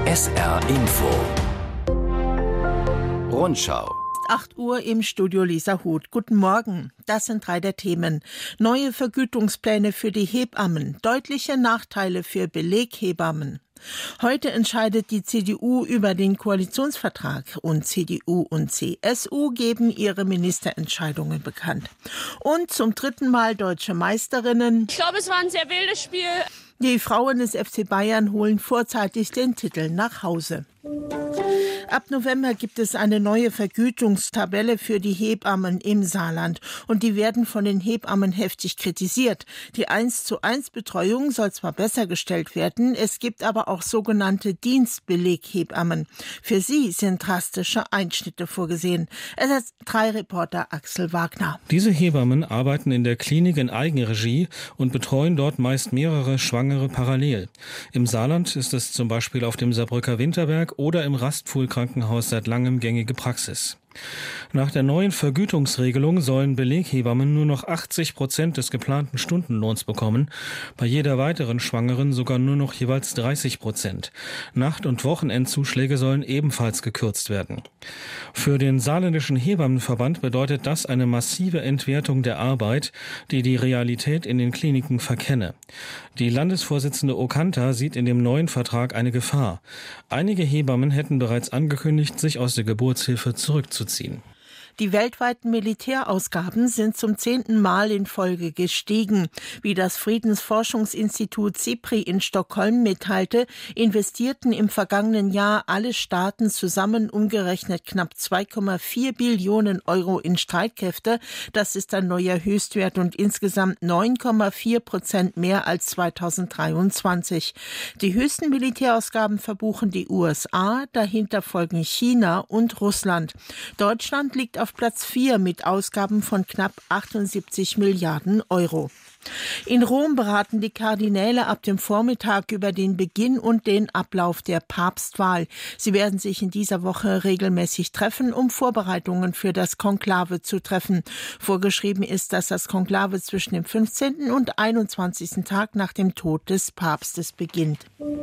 SR Info Rundschau 8 Uhr im Studio Lisa Huth. Guten Morgen. Das sind 3 der Themen. Neue Vergütungspläne für die Hebammen. Deutliche Nachteile für Beleghebammen. Heute entscheidet die CDU über den Koalitionsvertrag und CDU und CSU geben ihre Ministerentscheidungen bekannt. Und zum 3. Mal deutsche Meisterinnen. Ich glaube, es war ein sehr wildes Spiel. Die Frauen des FC Bayern holen vorzeitig den Titel nach Hause. Ab November gibt es eine neue Vergütungstabelle für die Hebammen im Saarland. Und die werden von den Hebammen heftig kritisiert. Die 1:1 Betreuung soll zwar besser gestellt werden, es gibt aber auch sogenannte Dienstbeleghebammen. Für sie sind drastische Einschnitte vorgesehen. SR3-Reporter Axel Wagner. Diese Hebammen arbeiten in der Klinik in Eigenregie und betreuen dort meist mehrere Schwangere parallel. Im Saarland ist es zum Beispiel auf dem Saarbrücker Winterberg oder im Rastpfuhl-Krankenhaus seit langem gängige Praxis. Nach der neuen Vergütungsregelung sollen Beleghebammen nur noch 80% des geplanten Stundenlohns bekommen, bei jeder weiteren Schwangeren sogar nur noch jeweils 30%. Nacht- und Wochenendzuschläge sollen ebenfalls gekürzt werden. Für den Saarländischen Hebammenverband bedeutet das eine massive Entwertung der Arbeit, die die Realität in den Kliniken verkenne. Die Landesvorsitzende Okanta sieht in dem neuen Vertrag eine Gefahr. Einige Hebammen hätten bereits angekündigt, sich aus der Geburtshilfe zurückzuziehen. Die weltweiten Militärausgaben sind zum 10. Mal in Folge gestiegen. Wie das Friedensforschungsinstitut SIPRI in Stockholm mitteilte, investierten im vergangenen Jahr alle Staaten zusammen umgerechnet knapp 2,4 Billionen Euro in Streitkräfte. Das ist ein neuer Höchstwert und insgesamt 9,4% mehr als 2023. Die höchsten Militärausgaben verbuchen die USA, dahinter folgen China und Russland. Deutschland liegt auf Platz 4 mit Ausgaben von knapp 78 Milliarden Euro. In Rom beraten die Kardinäle ab dem Vormittag über den Beginn und den Ablauf der Papstwahl. Sie werden sich in dieser Woche regelmäßig treffen, um Vorbereitungen für das Konklave zu treffen. Vorgeschrieben ist, dass das Konklave zwischen dem 15. und 21. Tag nach dem Tod des Papstes beginnt.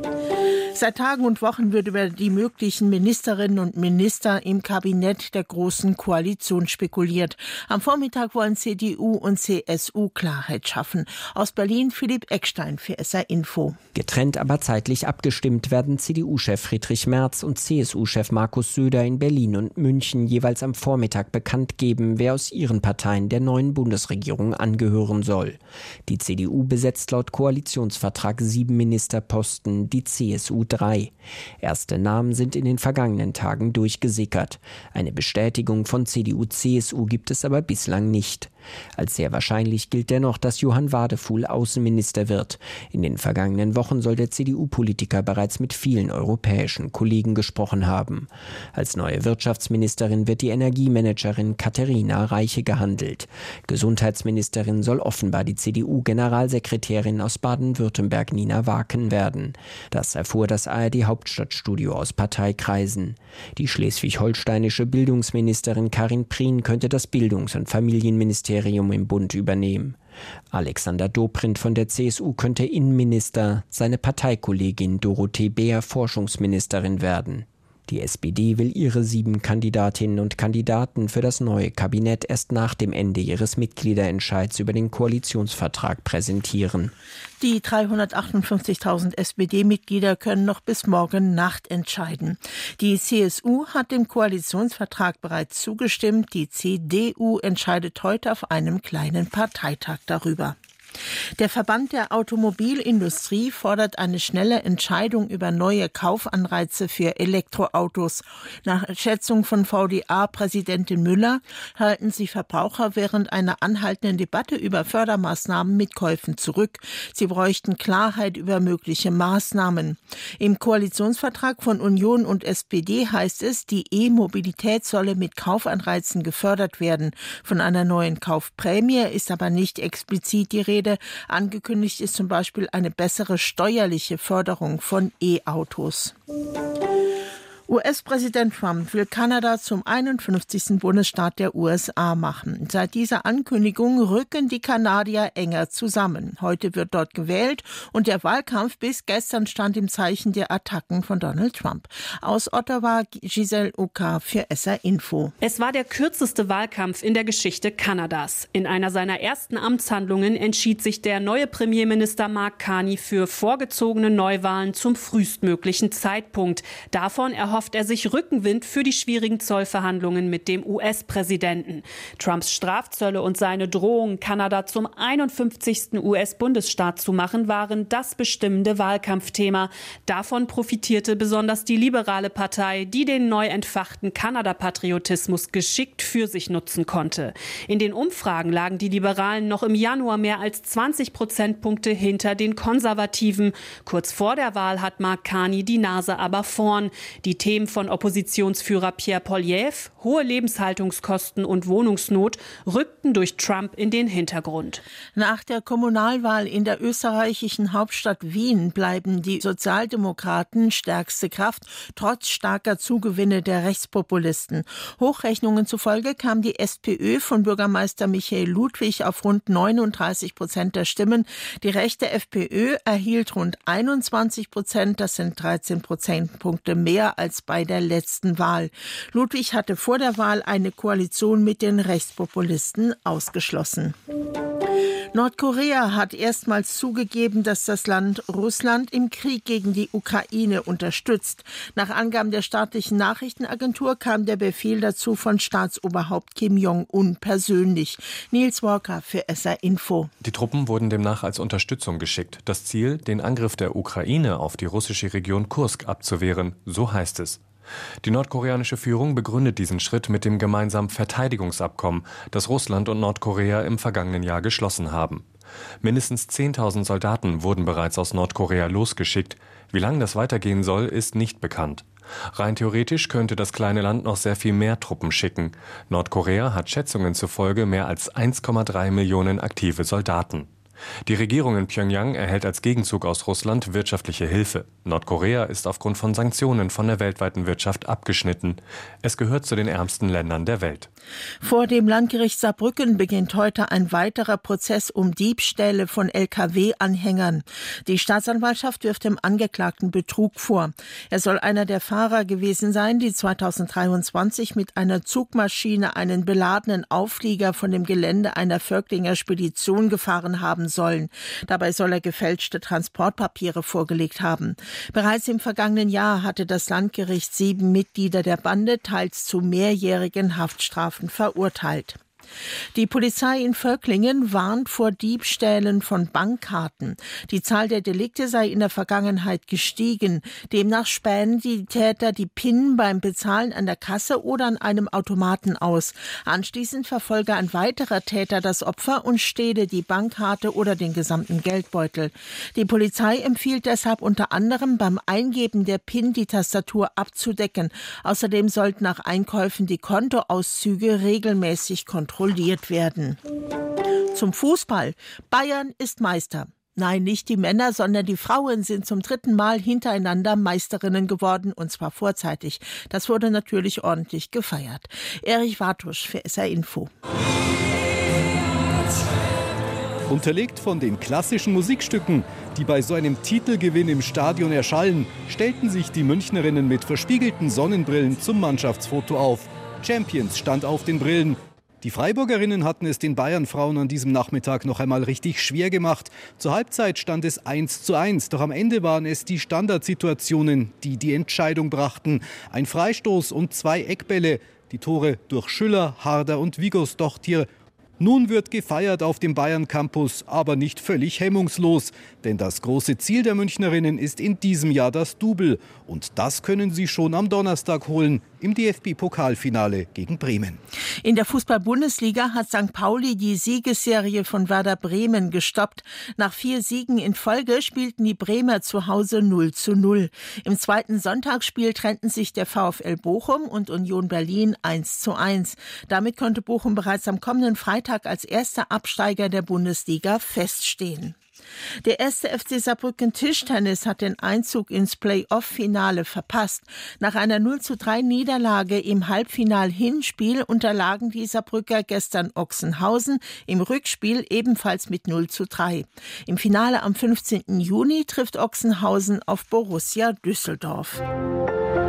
Seit Tagen und Wochen wird über die möglichen Ministerinnen und Minister im Kabinett der Großen Koalition spekuliert. Am Vormittag wollen CDU und CSU Klarheit schaffen. Aus Berlin Philipp Eckstein für SR Info. Getrennt, aber zeitlich abgestimmt werden CDU-Chef Friedrich Merz und CSU-Chef Markus Söder in Berlin und München jeweils am Vormittag bekannt geben, wer aus ihren Parteien der neuen Bundesregierung angehören soll. Die CDU besetzt laut Koalitionsvertrag 7 Ministerposten, die CSU 3. Erste Namen sind in den vergangenen Tagen durchgesickert. Eine Bestätigung von CDU-CSU gibt es aber bislang nicht. Als sehr wahrscheinlich gilt dennoch, dass Johann Wadefuhl Außenminister wird. In den vergangenen Wochen soll der CDU-Politiker bereits mit vielen europäischen Kollegen gesprochen haben. Als neue Wirtschaftsministerin wird die Energiemanagerin Katharina Reiche gehandelt. Gesundheitsministerin soll offenbar die CDU-Generalsekretärin aus Baden-Württemberg Nina Waken werden. Das erfuhr das ARD-Hauptstadtstudio aus Parteikreisen. Die schleswig-holsteinische Bildungsministerin Karin Prien könnte das Bildungs- und Familienministerium im Bund übernehmen. Alexander Dobrindt von der CSU könnte Innenminister, seine Parteikollegin Dorothee Beer Forschungsministerin werden. Die SPD will ihre 7 Kandidatinnen und Kandidaten für das neue Kabinett erst nach dem Ende ihres Mitgliederentscheids über den Koalitionsvertrag präsentieren. Die 358.000 SPD-Mitglieder können noch bis morgen Nacht entscheiden. Die CSU hat dem Koalitionsvertrag bereits zugestimmt. Die CDU entscheidet heute auf einem kleinen Parteitag darüber. Der Verband der Automobilindustrie fordert eine schnelle Entscheidung über neue Kaufanreize für Elektroautos. Nach Schätzung von VDA-Präsidentin Müller halten sich Verbraucher während einer anhaltenden Debatte über Fördermaßnahmen mit Käufen zurück. Sie bräuchten Klarheit über mögliche Maßnahmen. Im Koalitionsvertrag von Union und SPD heißt es, die E-Mobilität solle mit Kaufanreizen gefördert werden. Von einer neuen Kaufprämie ist aber nicht explizit die Rede. Angekündigt ist zum Beispiel eine bessere steuerliche Förderung von E-Autos. US-Präsident Trump will Kanada zum 51. Bundesstaat der USA machen. Seit dieser Ankündigung rücken die Kanadier enger zusammen. Heute wird dort gewählt und der Wahlkampf bis gestern stand im Zeichen der Attacken von Donald Trump. Aus Ottawa Giselle Oka für SR Info. Es war der kürzeste Wahlkampf in der Geschichte Kanadas. In einer seiner ersten Amtshandlungen entschied sich der neue Premierminister Mark Carney für vorgezogene Neuwahlen zum frühestmöglichen Zeitpunkt. Davon erhofft er sich Rückenwind für die schwierigen Zollverhandlungen mit dem US-Präsidenten. Trumps Strafzölle und seine Drohung, Kanada zum 51. US-Bundesstaat zu machen, waren das bestimmende Wahlkampfthema. Davon profitierte besonders die liberale Partei, die den neu entfachten Kanada-Patriotismus geschickt für sich nutzen konnte. In den Umfragen lagen die Liberalen noch im Januar mehr als 20 Prozentpunkte hinter den Konservativen. Kurz vor der Wahl hat Mark Carney die Nase aber vorn. Die Themen von Oppositionsführer Pierre Poilievre, hohe Lebenshaltungskosten und Wohnungsnot rückten durch Trump in den Hintergrund. Nach der Kommunalwahl in der österreichischen Hauptstadt Wien bleiben die Sozialdemokraten stärkste Kraft, trotz starker Zugewinne der Rechtspopulisten. Hochrechnungen zufolge kam die SPÖ von Bürgermeister Michael Ludwig auf rund 39% der Stimmen. Die rechte FPÖ erhielt rund 21%, das sind 13 Prozentpunkte mehr als bei der letzten Wahl. Ludwig hatte vor der Wahl eine Koalition mit den Rechtspopulisten ausgeschlossen. Nordkorea hat erstmals zugegeben, dass das Land Russland im Krieg gegen die Ukraine unterstützt. Nach Angaben der staatlichen Nachrichtenagentur kam der Befehl dazu von Staatsoberhaupt Kim Jong-un persönlich. Nils Walker für SR Info. Die Truppen wurden demnach als Unterstützung geschickt. Das Ziel, den Angriff der Ukraine auf die russische Region Kursk abzuwehren, so heißt es. Die nordkoreanische Führung begründet diesen Schritt mit dem gemeinsamen Verteidigungsabkommen, das Russland und Nordkorea im vergangenen Jahr geschlossen haben. Mindestens 10.000 Soldaten wurden bereits aus Nordkorea losgeschickt. Wie lange das weitergehen soll, ist nicht bekannt. Rein theoretisch könnte das kleine Land noch sehr viel mehr Truppen schicken. Nordkorea hat Schätzungen zufolge mehr als 1,3 Millionen aktive Soldaten. Die Regierung in Pjöngjang erhält als Gegenzug aus Russland wirtschaftliche Hilfe. Nordkorea ist aufgrund von Sanktionen von der weltweiten Wirtschaft abgeschnitten. Es gehört zu den ärmsten Ländern der Welt. Vor dem Landgericht Saarbrücken beginnt heute ein weiterer Prozess um Diebstähle von Lkw-Anhängern. Die Staatsanwaltschaft wirft dem Angeklagten Betrug vor. Er soll einer der Fahrer gewesen sein, die 2023 mit einer Zugmaschine einen beladenen Auflieger von dem Gelände einer Völklinger Spedition gefahren haben sollen. Dabei soll er gefälschte Transportpapiere vorgelegt haben. Bereits im vergangenen Jahr hatte das Landgericht 7 Mitglieder der Bande teils zu mehrjährigen Haftstrafen verurteilt. Die Polizei in Völklingen warnt vor Diebstählen von Bankkarten. Die Zahl der Delikte sei in der Vergangenheit gestiegen. Demnach spähen die Täter die PIN beim Bezahlen an der Kasse oder an einem Automaten aus. Anschließend verfolge ein weiterer Täter das Opfer und stehle die Bankkarte oder den gesamten Geldbeutel. Die Polizei empfiehlt deshalb unter anderem beim Eingeben der PIN die Tastatur abzudecken. Außerdem sollten nach Einkäufen die Kontoauszüge regelmäßig kontrolliert werden. Zum Fußball. Bayern ist Meister. Nein, nicht die Männer, sondern die Frauen sind zum 3. Mal hintereinander Meisterinnen geworden, und zwar vorzeitig. Das wurde natürlich ordentlich gefeiert. Erich Wartusch für SR Info. Unterlegt von den klassischen Musikstücken, die bei so einem Titelgewinn im Stadion erschallen, stellten sich die Münchnerinnen mit verspiegelten Sonnenbrillen zum Mannschaftsfoto auf. Champions stand auf den Brillen. Die Freiburgerinnen hatten es den Bayern-Frauen an diesem Nachmittag noch einmal richtig schwer gemacht. Zur Halbzeit stand es 1:1, doch am Ende waren es die Standardsituationen, die die Entscheidung brachten. Ein Freistoß und 2 Eckbälle. Die Tore durch Schüller, Harder und Vigosdochtir. Nun wird gefeiert auf dem Bayern-Campus, aber nicht völlig hemmungslos. Denn das große Ziel der Münchnerinnen ist in diesem Jahr das Double. Und das können sie schon am Donnerstag holen, im DFB-Pokalfinale gegen Bremen. In der Fußball-Bundesliga hat St. Pauli die Siegesserie von Werder Bremen gestoppt. Nach 4 Siegen in Folge spielten die Bremer zu Hause 0:0. Im zweiten Sonntagsspiel trennten sich der VfL Bochum und Union Berlin 1:1. Damit konnte Bochum bereits am kommenden Freitag als erster Absteiger der Bundesliga feststehen. Der erste FC Saarbrücken Tischtennis hat den Einzug ins Play-off-Finale verpasst. Nach einer 0:3 im Halbfinal-Hinspiel unterlagen die Saarbrücker gestern Ochsenhausen, im Rückspiel ebenfalls mit 0:3. Im Finale am 15. Juni trifft Ochsenhausen auf Borussia Düsseldorf.